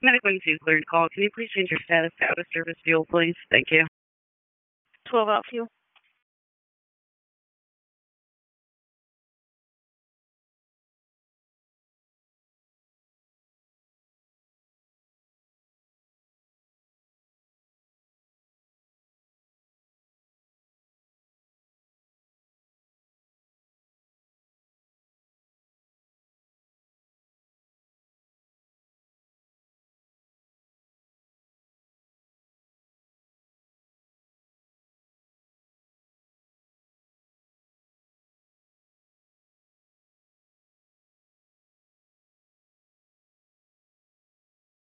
Medical Agency cleared call. Can you please change your status to out of service fuel, please? Thank you. 12 out fuel.